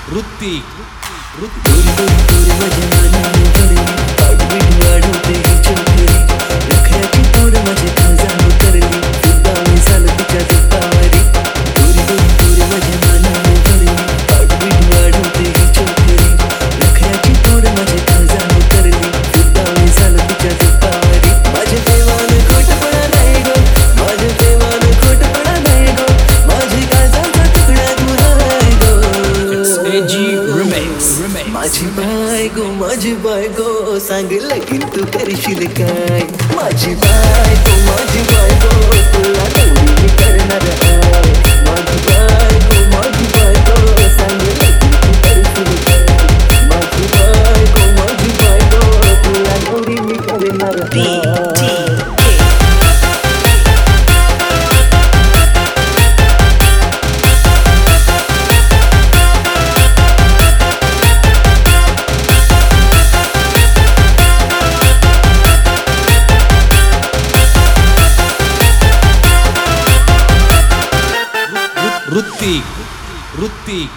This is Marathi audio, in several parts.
ऋतिक माझी बायको सांग लगीन तू करशील काय? माझी बायको तुला नवरी करणार आहे. माझी बायको सांग लगीन तू करशील काय? माझी बायको तुला नवरी करणार आहे. ऋतिक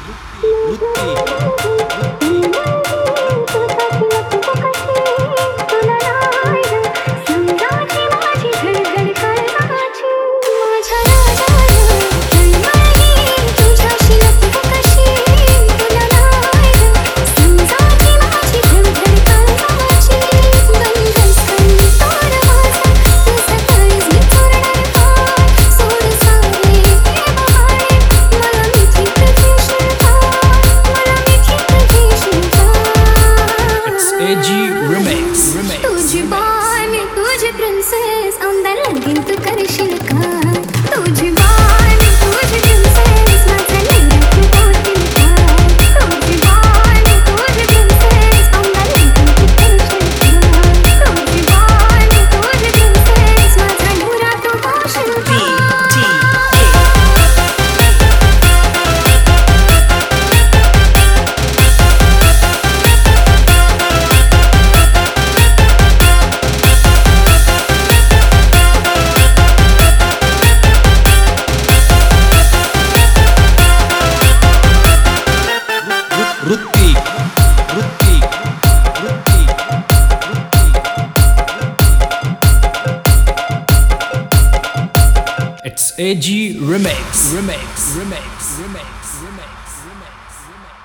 तुझी बाय तुझी प्रिन्सेस आमदार लगीन तू करशील का? तुझी बाय तुझी प्रिन्सेस माझं लगीन तू करशील का? तुझी बाय तुझी प्रिन्सेस आमदार लगीन तू करशील का? तुझी बाय तुझी प्रिन्सेस माझा नवरा तू होशील का? It's AG Remix.